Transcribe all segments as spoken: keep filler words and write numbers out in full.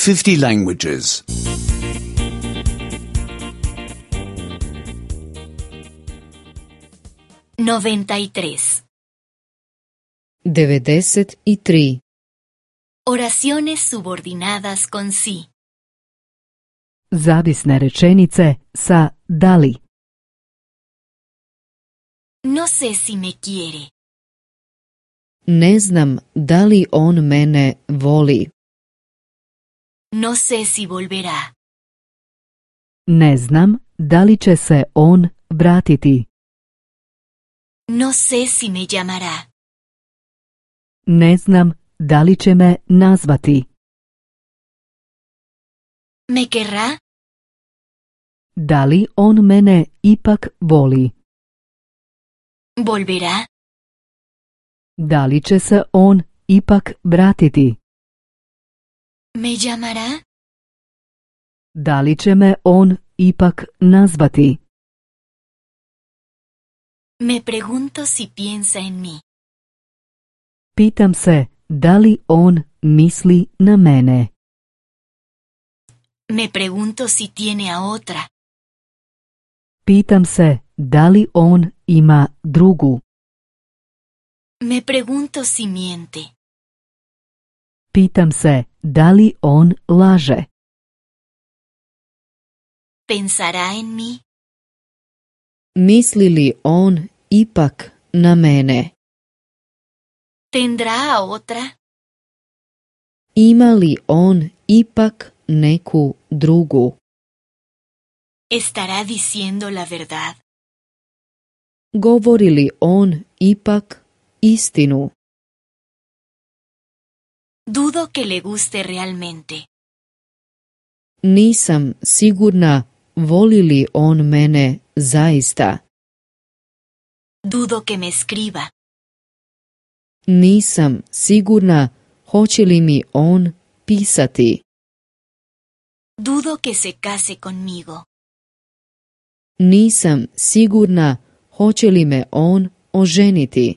fifty languages. noventa y tres. devedeset i tri. Oraciones subordinadas con sí. Zavisne rečenice sa da li. No sé si me quiere. Ne znam da li on mene voli. No sé si volverá. Ne znam da li će se on vratiti. No sé si me llamará. Ne znam da li će me nazvati. ¿Me querrá? Da li on mene ipak voli? ¿Volverá? Da li će se on ipak vratiti? ¿Me llamará? Da li će me on ipak nazvati? Me pregunto si piensa en mí. Pitam se da li on misli na mene. Me pregunto si tiene a otra. Pitam se da li on ima drugu. Me pregunto si miente. Pitam se da li on laže. ¿Pensará en mí? Misli li on ipak na mene? ¿Tendrá a otra? Ima li on ipak neku drugu? ¿Estará diciendo la verdad? Govori li on ipak istinu? Dudo que le guste realmente. Nisam sigurna voli li on mene zaista. Dudo que me escriba. Nisam sigurna hoće li mi on pisati. Dudo que se case conmigo. Nisam sigurna hoće li me on oženiti.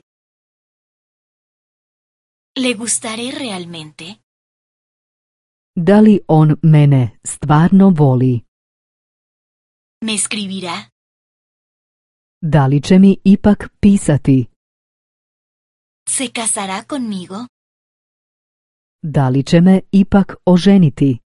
¿Le gustaré realmente? Da li on mene stvarno voli? ¿Me escribirá? Da li će mi ipak pisati? ¿Se casará conmigo? Da li će me ipak oženiti?